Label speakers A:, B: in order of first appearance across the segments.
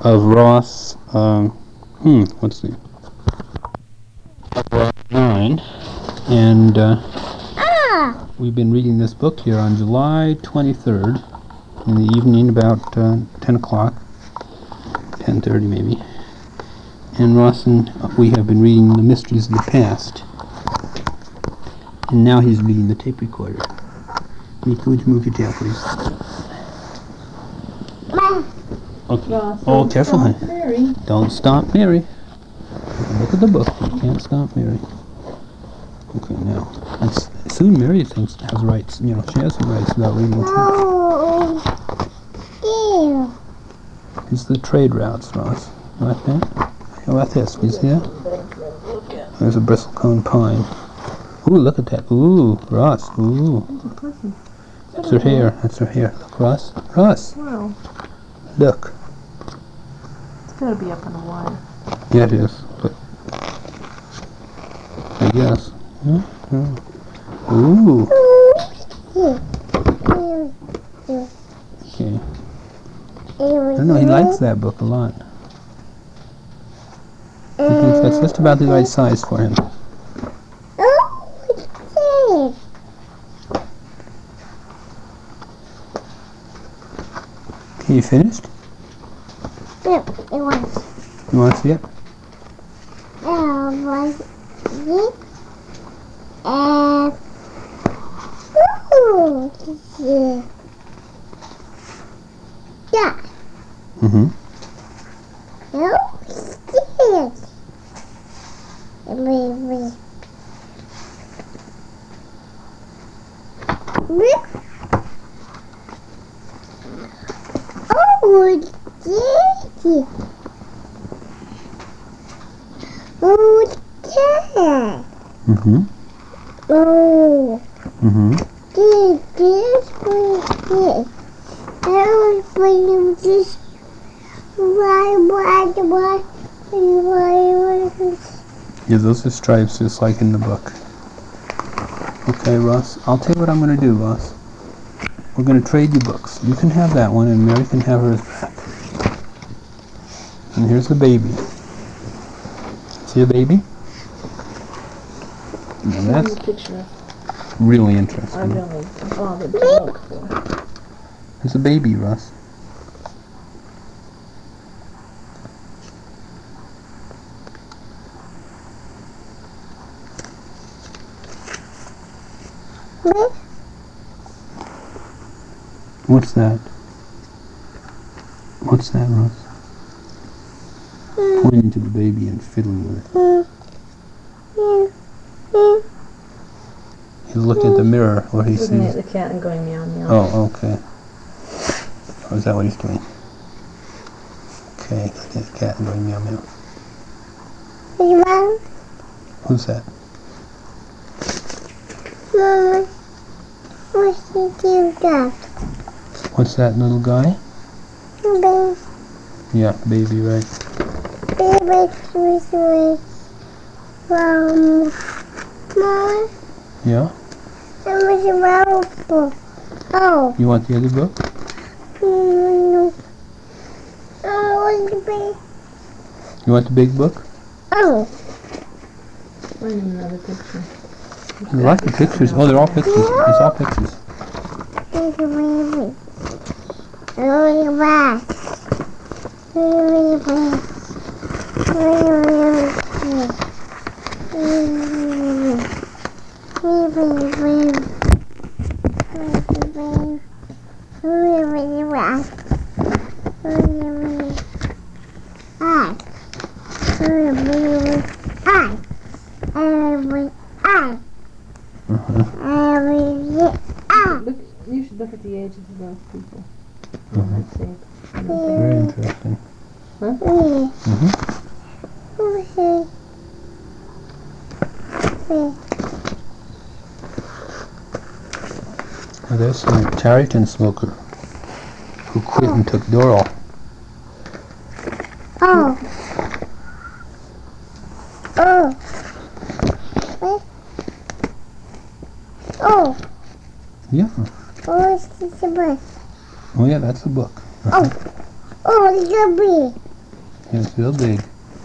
A: of Ross, what's the 9, and we've been reading this book here on July 23rd in the evening, about 10 o'clock, 10:30 maybe. And Ross and we have been reading The Mysteries of the Past, and now he's reading the tape recorder. Mika, would you move your tail, please? Okay.
B: Ross,
A: Oh, careful, honey.
B: Mary.
A: Don't stop Mary. Look at the book. You can't stop Mary. Okay, now. Soon Mary thinks has rights. You know, she has some rights about reading too. It's the trade routes, Ross. Like that? How about this? You see that? There's a bristlecone pine. Ooh, look at that. Ooh, Ross. Ooh. That's her hair. That's her hair. Look, Ross. Ross.
B: Wow.
A: Look.
B: It's gotta be up on the wire.
A: Yeah, it is. But I guess. Ooh. Okay. I don't know, he likes that book a lot. He thinks that's just about the right size for him. Okay, you finished?
C: Yeah, it was.
A: You want to see it?
C: Was it? Yeah.
A: Mm-hmm.
C: Oh, yes. Baby. Oh, Daddy. Oh, Dad.
A: Mm-hmm.
C: Oh.
A: Mm-hmm.
C: This was this. That was when you just
A: Yeah, those are stripes just like in the book. Okay, Ross. I'll tell you what I'm going to do, Ross. We're going to trade you books. You can have that one, and Mary can have hers back. And here's the baby. See a baby? Now that's really interesting. There's a baby, Russ. What's that? What's that, Russ? Pointing to the baby and fiddling with it. He's looking at the mirror where he sees...
B: Looking at the cat and going meow meow.
A: Oh, okay. Or is that what he's doing? Okay, looking at the cat and going meow meow. Who's that? What's that little guy?
C: Baby.
A: Yeah, baby, right.
C: Baby, Mom.
A: Yeah?
C: Oh.
A: You want the other book? You want the big book?
C: Oh.
B: Find another picture.
A: You like the pictures? Oh, they're all pictures. It's all pictures.
B: Look, you should look at the ages of those people.
A: Very interesting.
B: Huh?
A: Well, there's some Tareyton smoker who quit and took Doral.
C: Oh. Oh. Oh.
A: Yeah.
C: Oh, it's the book.
A: Oh, yeah, that's the book.
C: Oh. Oh, it's a bee.
A: Yeah, it's real big.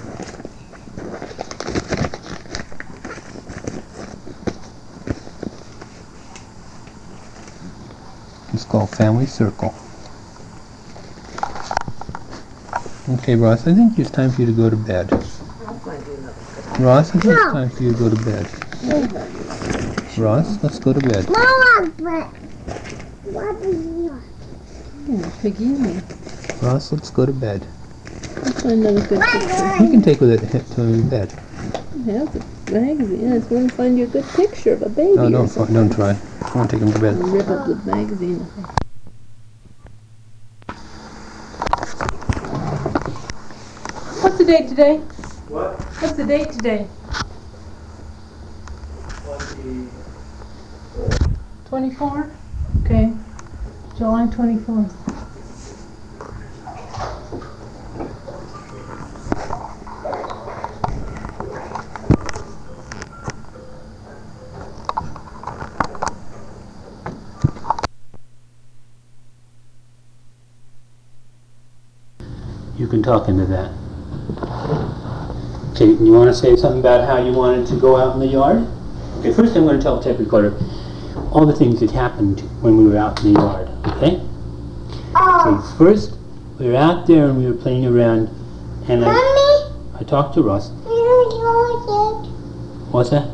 A: It's called Family Circle. Okay, Ross, I think it's time for you to go to bed.
B: I'll find you another picture.
A: Ross, I think it's time for you to go to bed. Ross, let's go to bed.
C: Mama, what is yours?
B: Piggy and me.
A: Ross, let's go to bed.
B: I'll find another good picture.
A: You can take with it to bed.
B: I have the magazine. I just want to find you a good picture of a baby.
A: No,
B: or something.
A: don't try. I want to take him to bed.
B: Rip up the magazine. What's the date today?
D: What?
B: What's the date today? 24? Okay. July 24th.
A: You can talk into that. Okay, you want to say something about how you wanted to go out in the yard? Okay, first I'm going to tell the tape recorder all the things that happened when we were out in the yard, okay? Okay, first, we were out there and we were playing around, and I talked to Russ. What's that?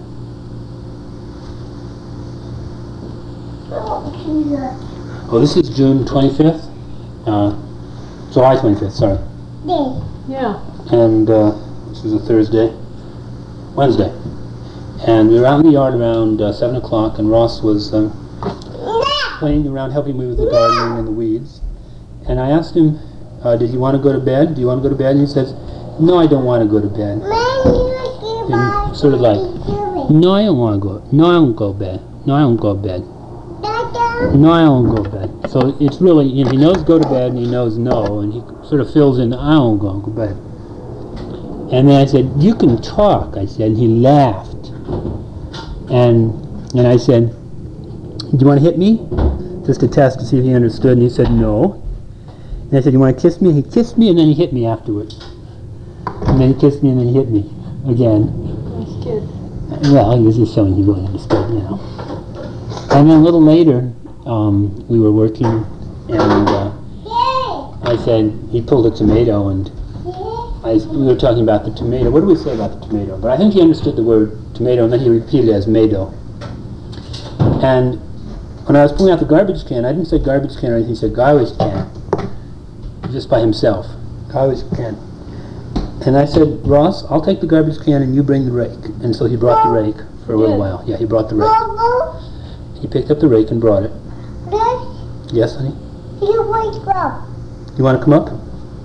A: Oh, this is June 25th? July 25th, sorry.
B: Yeah.
A: And this is a Wednesday. And we were out in the yard around 7 o'clock, and Ross was playing around, helping me with the gardening and the weeds. And I asked him, did he want to go to bed? Do you want to go to bed? And he says, no, I don't want to go to bed. And sort of like, no, I don't want to go. No, I don't go to bed. No, I don't go to bed. No, I don't go to bed. So it's really, he knows go to bed and he knows no, and he sort of fills in, I don't go to bed. And then I said, you can talk, I said, and he laughed. And I said, do you want to hit me? Just to test to see if he understood, and he said no. And I said, you want to kiss me? And he kissed me and then he hit me afterwards. And then he kissed me and then he hit me again.
B: Nice kid.
A: Well, he was just showing he really understood, And then a little later, we were working, and I said, he pulled a tomato, and we were talking about the tomato. What do we say about the tomato? But I think he understood the word tomato, and then he repeated it as mado. And when I was pulling out the garbage can, I didn't say garbage can or anything, he said garbage can, just by himself, garbage can. And I said, Ross, I'll take the garbage can and you bring the rake. And so he brought the rake for a little while. Yeah, he brought the rake. He picked up the rake and brought it. Yes, honey? You want to come up?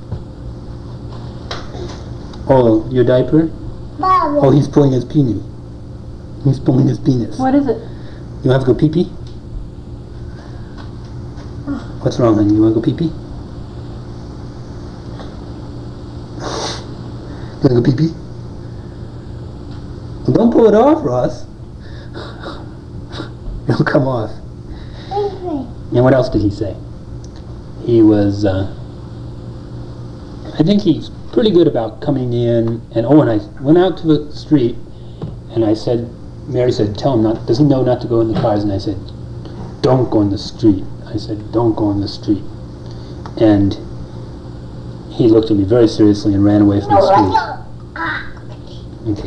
A: Oh, your diaper? Oh, he's pulling his peenie. He's pulling his penis.
B: What is it?
A: You have to go pee-pee? What's wrong, honey? You want to go pee-pee? You want to go pee-pee? Well, don't pull it off, Ross. It'll come off. And what else did he say? He was, I think he's pretty good about coming in, and when I went out to the street, and I said, Mary said, tell him not, does he know not to go in the cars? And I said, don't go in the street. I said, don't go in the street. And he looked at me very seriously and ran away from the street. Okay.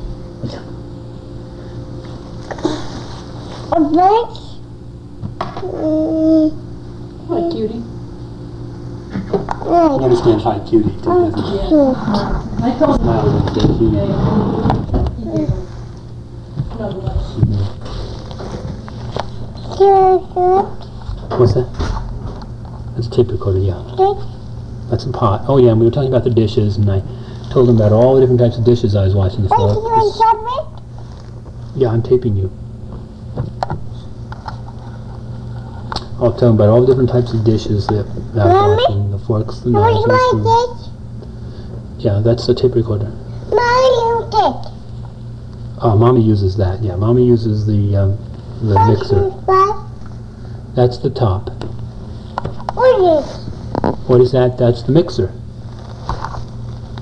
B: Hi, cutie.
A: He understands hi, cutie, too, doesn't he?
B: I told him.
A: Smile, like that, cutie. What's that? That's a tape recorder, yeah. That's a pot. Oh yeah, and we were talking about the dishes, and I told him about all the different types of dishes I was watching. Yeah, I'm taping you. I'll tell him about all the different types of dishes that I was watching, the forks, the knives, and the spoons. Yeah, that's the tape recorder. Mommy uses that, yeah. Mommy uses the mixer. That's the top. What is that? That's the mixer.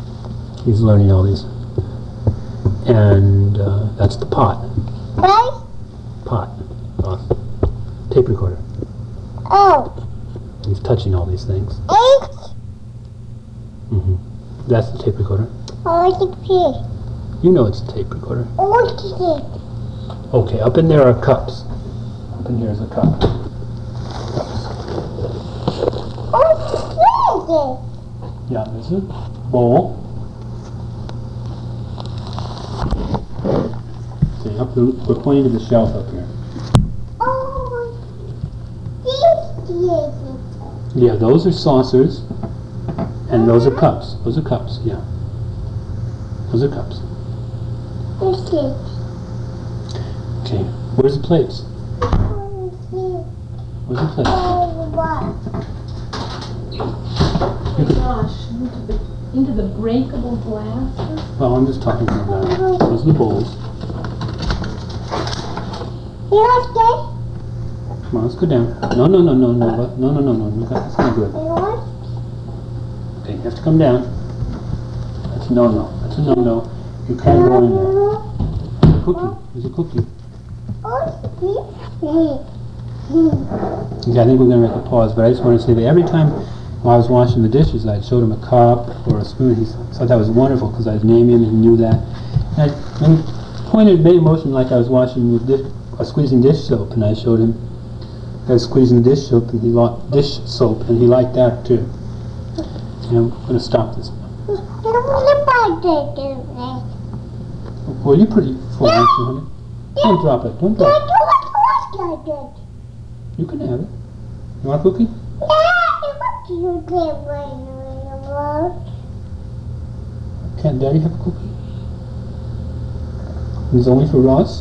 A: He's learning all these. And that's the pot.
C: Right?
A: Pot. Tape recorder.
C: Oh.
A: He's touching all these things.
C: H.
A: That's the tape recorder.
C: I like it here.
A: You know it's a tape recorder.
C: What is it?
A: Okay, up in there are cups. Up in here is a cup.
C: What is it?
A: Yeah, there's a bowl. See, we're pointing to the shelf up here.
C: Oh, this is it.
A: Yeah, those are saucers, and those are cups. Those are cups, yeah. Those are cups.
C: This is
A: Okay, where's the plates? Where's the plates?
B: Oh gosh, into the breakable glasses.
A: Well, I'm just talking about that. Those are the bowls.
C: You like this?
A: Come on, let's go down. No. That's not good.
C: You want?
A: Okay, you have to come down. That's a no-no. That's a no-no. You can't go in there. There's a cookie. There's a cookie. Yeah, I think we're going to make a pause, but I just want to say that every time when I was washing the dishes, I showed him a cup or a spoon. He thought that was wonderful because I'd name him and he knew that. And he made a motion like I was washing with squeezing dish soap, and I showed him I was squeezing dish soap, and he liked that too. And I'm going to stop this now. Well, you're pretty full, aren't you, honey? Don't drop it. Don't drop it. You can have it. You want a cookie? Can't Daddy have a cookie? It's only for Ross?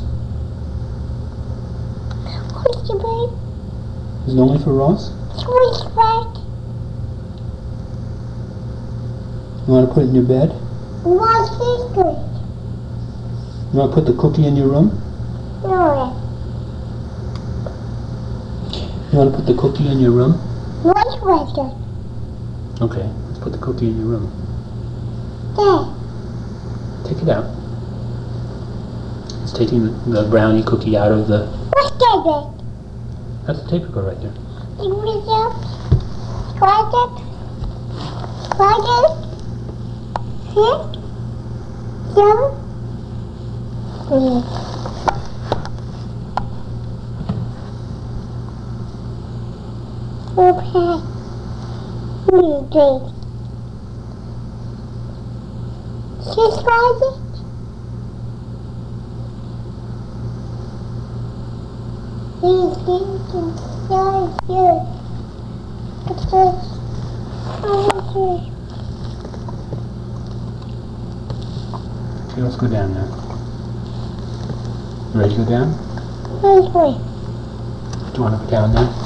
A: Is it only for Ross? You want to put it in your bed? You want to put the cookie in your room? You want to put the cookie in your room? Okay, let's put the cookie in your room. Take it out. It's taking the brownie cookie out of the... That's the tape recorder right there.
C: Okay. Just like it. These things can start here.
A: Okay, let's go down now. You ready to go down? Do you want to go down now?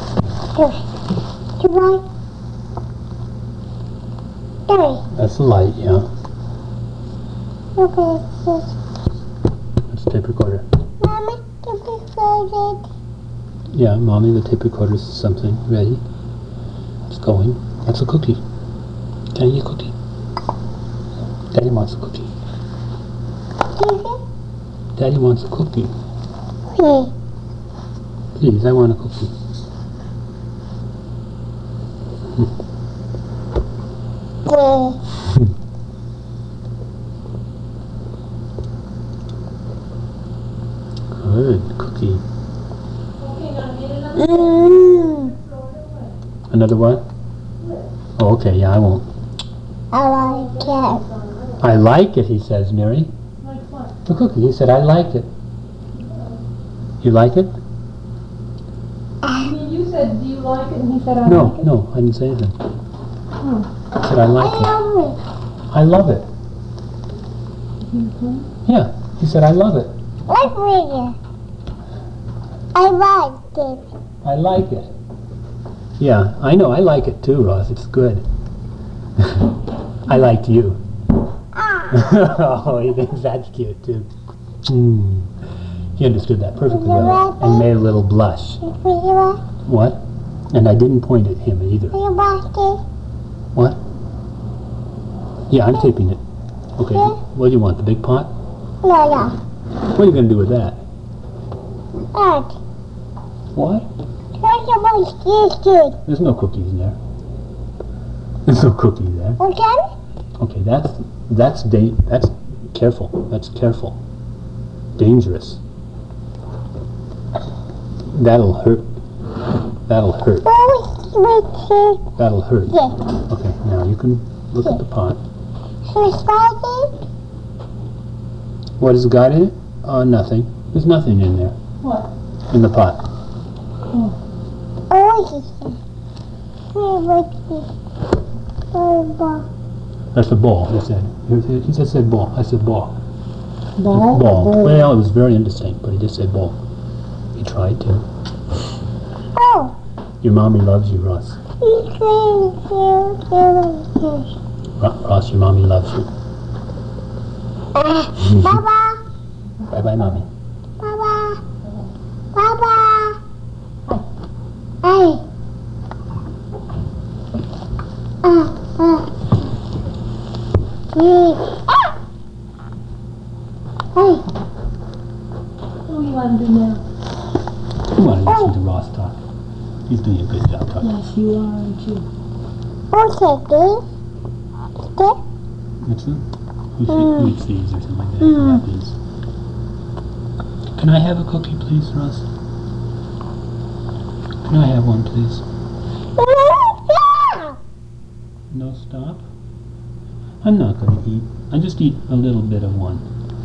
A: That's the light, yeah. That's the tape recorder. Yeah, Mommy, the tape recorder is something. Ready? It's going. That's a cookie. Can I eat a cookie? Daddy wants a cookie. Daddy wants a cookie. Please, I want a cookie. Good cookie. Another what? Oh, okay, yeah, I won't.
C: I like it.
A: I like it, he says, Mary.
B: Like what?
A: The cookie. He said, I like it. You like it?
B: You said, do you like it? And he said, I
A: No,
B: like it.
A: no, I didn't say anything.
B: Oh.
A: I said, I like it. I love it. Yeah, he said, I love it.
C: What was it? I liked it.
A: I like it. Yeah, I know, I like it too, Ross. It's good. I liked you. Oh, he thinks that's cute too. He understood that perfectly well and made a little blush. What? And I didn't point at him either. What? Yeah, I'm taping it. Okay, what do you want, the big pot?
C: No.
A: What are you going to do with that?
C: Dad.
A: What?
C: Good.
A: There's no cookies there. There's no cookies there.
C: Okay?
A: Okay, that's careful. That's careful. Dangerous. That'll hurt. That'll hurt. That'll hurt.
C: Yeah.
A: Okay, now you can look at the pot. What is the guide in it? Nothing. There's nothing in there.
B: What?
A: In the pot. That's a ball, he said. He just said ball. I said ball.
B: Ball?
A: Ball. Well, it was very indistinct, but he did say ball. He tried to.
C: Oh.
A: Your mommy loves you, Ross. Ross, your mommy loves you.
C: Baba.
A: Bye-bye, mommy.
C: Baba. Baba. Hey. Hey.
B: What do you want to do now?
A: Come on, listen to Ross talk. He's doing a good job talking.
B: Yes, you are, aren't you?
C: Okay.
A: What's that? Who eats these or something like that? Nappies. Can I have a cookie, please, Ross? Can I have one, please? No, stop. I'm not going to eat. I just eat a little bit of one.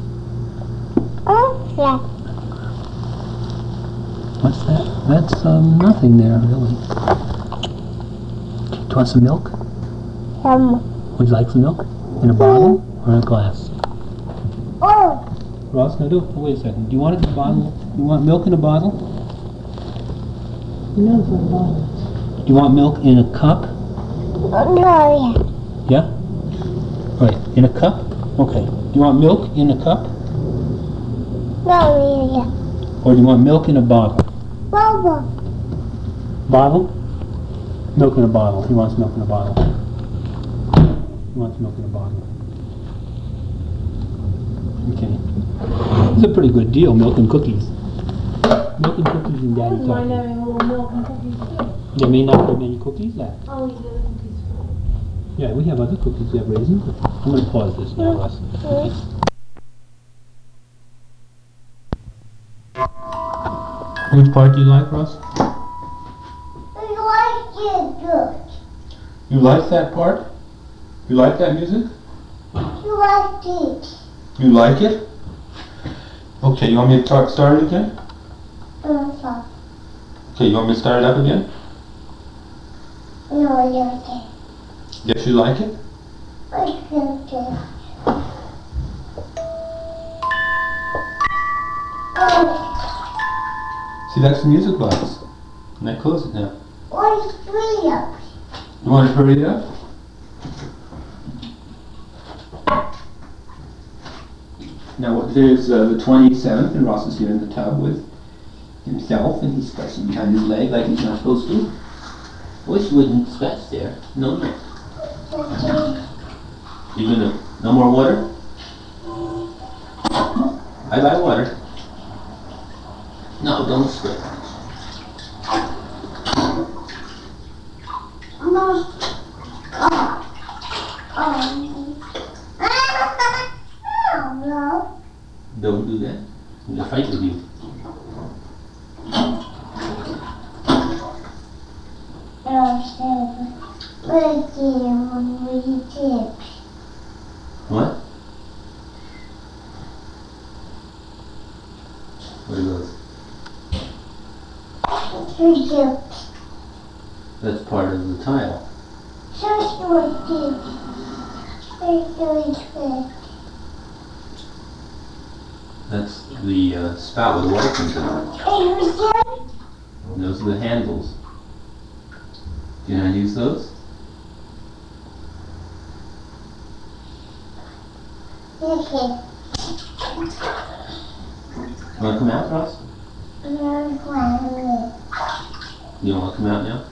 A: What's that? That's nothing there, really. Do you want some milk? Would you like some milk? In a bottle or in a glass? Ross, no, wait a second. Do you want it in a bottle? You want milk in a bottle?
B: No, it's a bottle.
A: Do you want milk in a cup? Yeah? Right, in a cup? Okay. Do you want milk in a cup? Or do you want milk in a bottle? Bottle? Milk in a bottle. He wants milk in a bottle. He wants milk in a bottle. Okay. It's a pretty good deal, milk and cookies. Milk and cookies and Daddy
B: Mind
A: talking.
B: having a little milk and cookies too.
A: There may not be many cookies left.
B: I'll eat the other cookies first.
A: Yeah, we have other cookies. We have raisin cookies. I'm going to pause this now, Russ. Okay. Which part do you like, Russ? You like that part? You like that music? You like it? Okay, you want me to start it again? Okay, you want me to start it up again? Yes, you like it? See, that's the music box. And I close it now. You want to hurry it up? Now, there's the 27th, and Ross is here in the tub with himself, and he's scratching behind his leg like he's not supposed to. Wish you wouldn't scratch there. No. You gonna, no more water? Bye-bye water. No, don't scratch. Don't do that. I'm gonna fight with you. What? What are those? That's part of the tile. That's the spout where the water comes out. And those are the handles. Do you know how to use those? You want to come out, Ross? You don't want to come out now?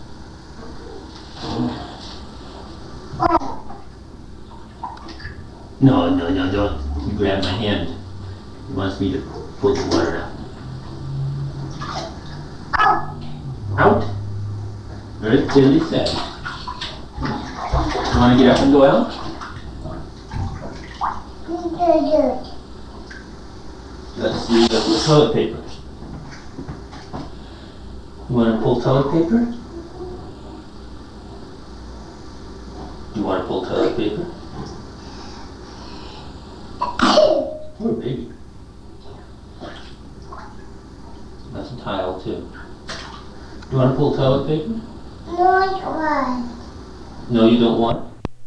A: No, no, no, don't. You grab my hand. He wants me to pull the water out. Out? Very clearly said. You want to get up and go out? Let's see the toilet paper. You want to pull toilet paper? You want to pull toilet paper? Poor baby. That's a tile too. You want to pull toilet paper?
C: No, I want.
A: No, you don't want?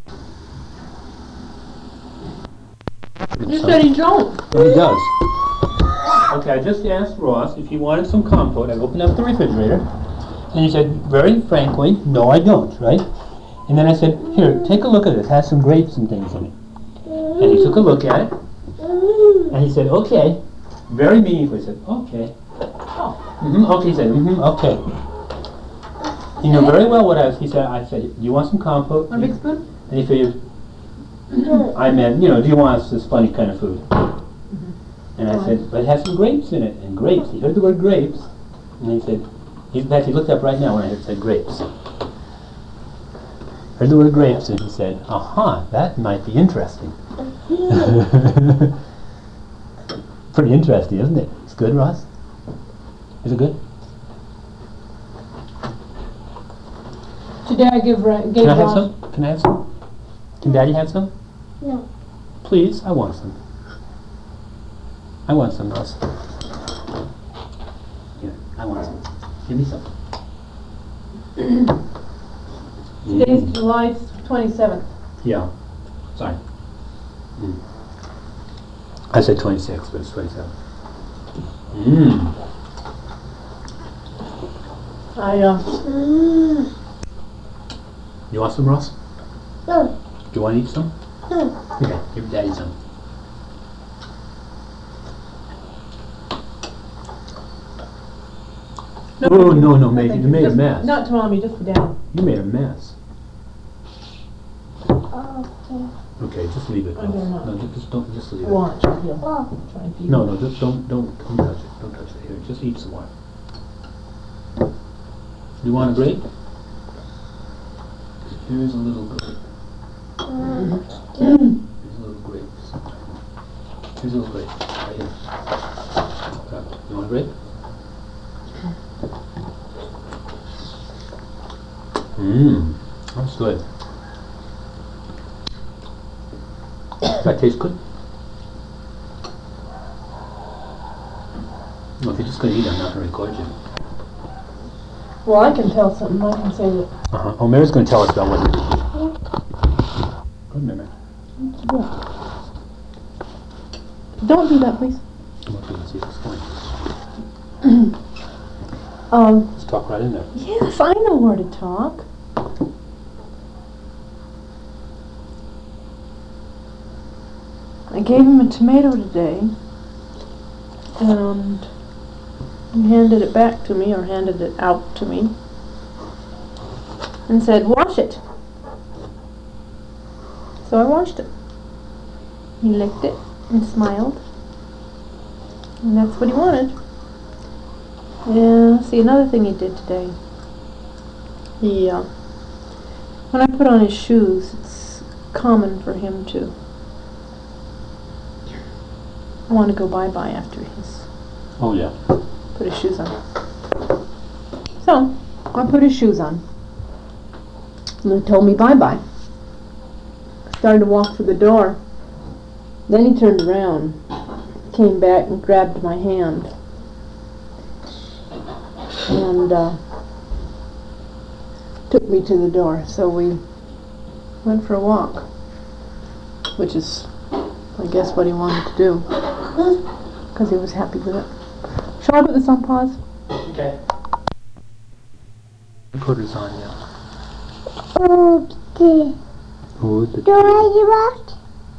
B: You said he don't.
A: He does. Okay, I just asked Ross if he wanted some compote. I opened up the refrigerator, and he said very frankly, no, I don't, right? And then I said, here, take a look at this. It has some grapes and things in it. And he took a look at it, and he said, okay. Very meaningfully said, okay. Oh. Okay, he said, okay. He knew very well what he said, I said, do you want some compote?
B: Want a big spoon?
A: And he figured, I meant, do you want this funny kind of food? And I said, but it has some grapes in it. And grapes, he heard the word grapes. And he said, in fact, he looked up right now when I said grapes. Heard the word grapes, and he said, that might be interesting. Pretty interesting, isn't it? It's good, Ross? Is it good?
B: Today I gave
A: Can I have
B: Ross.
A: some? Can I have some? Can Daddy have some?
C: No.
A: Please, I want some. I want some, Ross. Here, I want some. Give me some.
B: Today's July 27th.
A: Yeah. Sorry. I said 26, but it's 27. You want some, Ross?
C: No.
A: Do you want to eat some?
C: No.
A: Okay, give Daddy some.
B: No,
A: Oh, no,
B: thank
A: you
B: you.
A: made a
B: Just-
A: mess.
B: Not to Mommy, just for Dad.
A: You made a mess.
C: Okay.
A: Okay, just leave it.
B: I don't know.
A: No, just don't, just leave it.
B: Watch. He'll
C: Oh.
B: try and feed
A: No, just don't touch it. Don't touch it. Here, just eat some more. You want a grape? Here's a little grape. Here's a little grape. Here's a little grape. Right here. You want a grape? That's good. Does that taste good? Well, if you're just going to eat, I'm not going to record you.
B: Well, I can tell something. I can say that.
A: Oh, Mary's going to tell us about what you did. Good, Mary.
B: Don't do that, please.
A: Come up here and see what's going
B: Um,
A: Let's talk right in there.
B: yes, I know where to talk. I gave him a tomato today, and he handed it back to me, or handed it out to me, and said, wash it. So I washed it. He licked it and smiled, and that's what he wanted. Yeah, see, another thing he did today. He, when I put on his shoes, it's common for him to want to go bye-bye after he's
A: Oh, yeah.
B: put his shoes on. So, I put his shoes on. And he told me bye-bye. Started to walk for the door. Then he turned around, came back and grabbed my hand. And took me to the door. So we went for a walk, which is, I guess, what he wanted to do, because he was happy with it. Shall I put this on pause?
A: Okay. Recorder's on, yeah.
C: Okay.
A: Oh, the
C: Do I watch?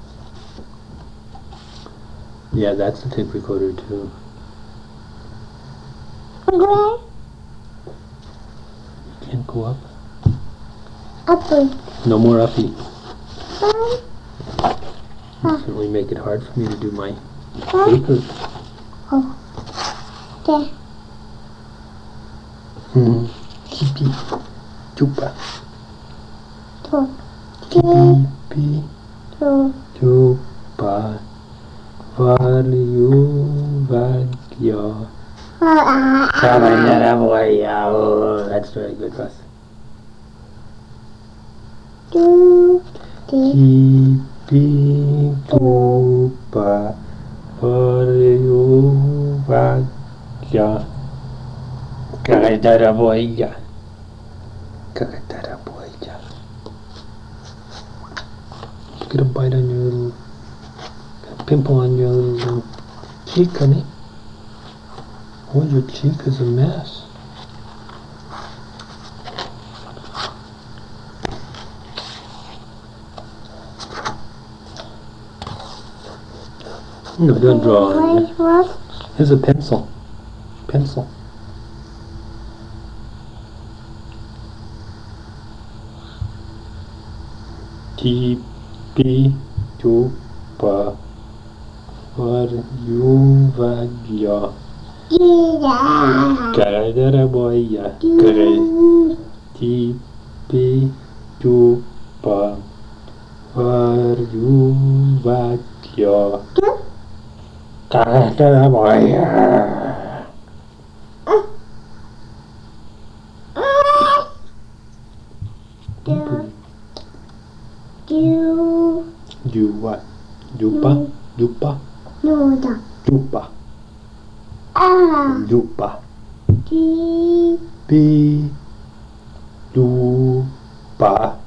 A: yeah, that's the tape recorder, too.
C: Okay.
A: Can't go up.
C: Apple.
A: No more uppy. Certainly make it hard for me to do my paper.
C: There.
A: Kipi, chupa,
C: Two.
A: kipi,
C: Two.
A: chupa, Valyu. Oh, that's very good, Russ.
C: Two.
A: Kipi, chupa, Valyu. Kakadaraboya. Kakadaraboya. Get a bite on your little pimple on your little cheek, honey. Oh, your cheek is a mess. No, don't draw on it. Here's a pencil. Pencil. Kipi, chupa, Valyu. Kakadaraboya. Kipi, chupa, Valyu. Kakadaraboya. You what? Jupa? Jupa?
C: No.
A: Jupa. Jupa.
C: Two.
A: Pi. Jupa.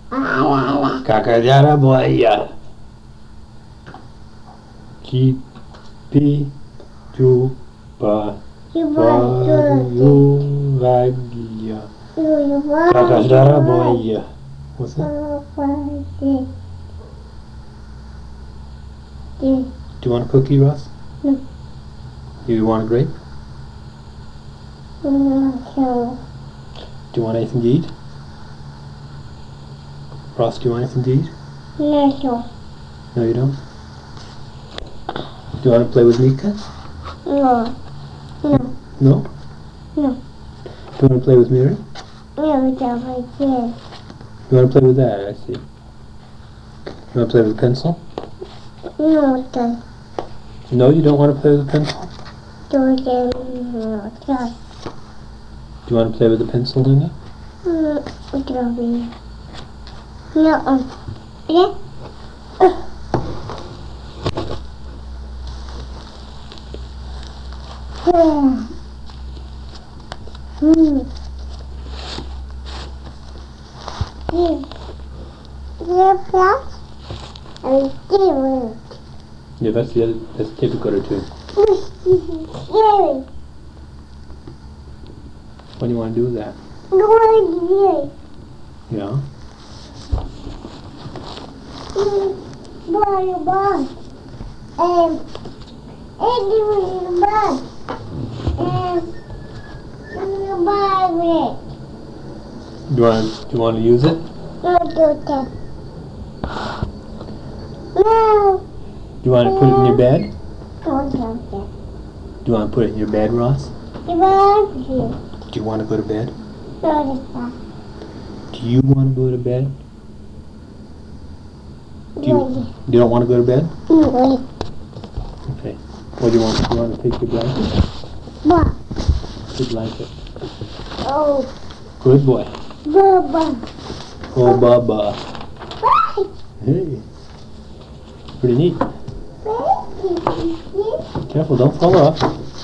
A: Kakadaraboya. Kipi. Jupa. Valyu. Kakadaraboya. What's that? Do you want a cookie, Russ?
C: No.
A: You want a grape?
C: No.
A: Do you want anything to eat? Ross, do you want anything to eat?
C: No.
A: No, you don't? Do you want to play with Mika?
C: No.
A: No?
C: No.
A: Do you want to play with Miri?
C: No, don't like this.
A: You want to play with that, I see. You want to play with a pencil?
C: No.
A: No, you don't want to play with a pencil? Do you want to play with a pencil, Luna?
C: No. Yeah.
A: Yeah, that's the other, that's tape recorder too. What do you want to do with that? Yeah? Do you want to use it?
C: No.
A: Do you want to put it in your bed?
C: Don't
A: Do you want to put it in your bed, Ross? Do you want to go to bed? Do you want to go to bed? You don't want to go to bed? Okay. What do you want? You want to take your blanket? Your blanket.
C: Oh,
A: Good boy.
C: Baba.
A: Oh, Baba. Hey. Pretty neat. Careful, don't fall off.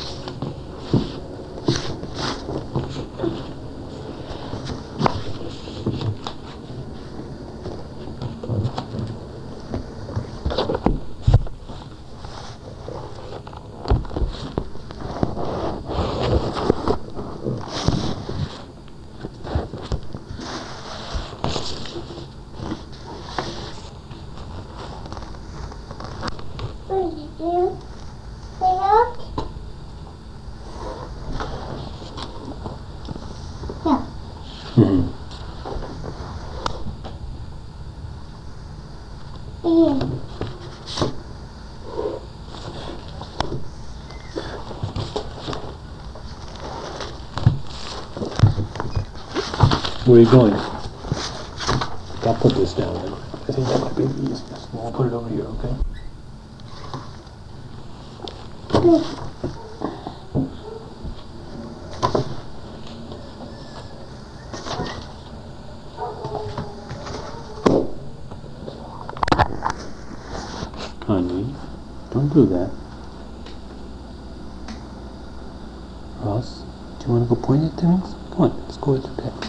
A: Mm-hmm. Where are you going? I'll put this down then. I think that might be the easiest. We'll put it over here, okay? Honey, don't do that. Ross, do you want to go point at things? Come on, let's go with the pet.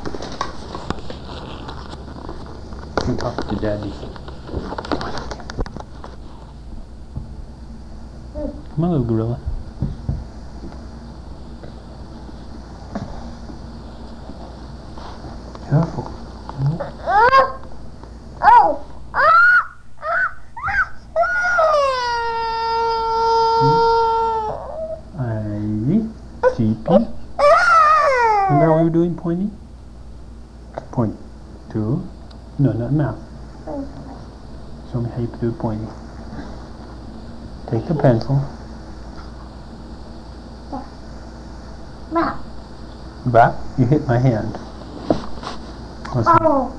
A: You can talk to Daddy. Come on, little gorilla. Careful. Sheepy. Remember what we were doing, pointing? Point. Two. No, not mouth. Show me how you do pointing. Take the pencil. Back. You hit my hand. Listen.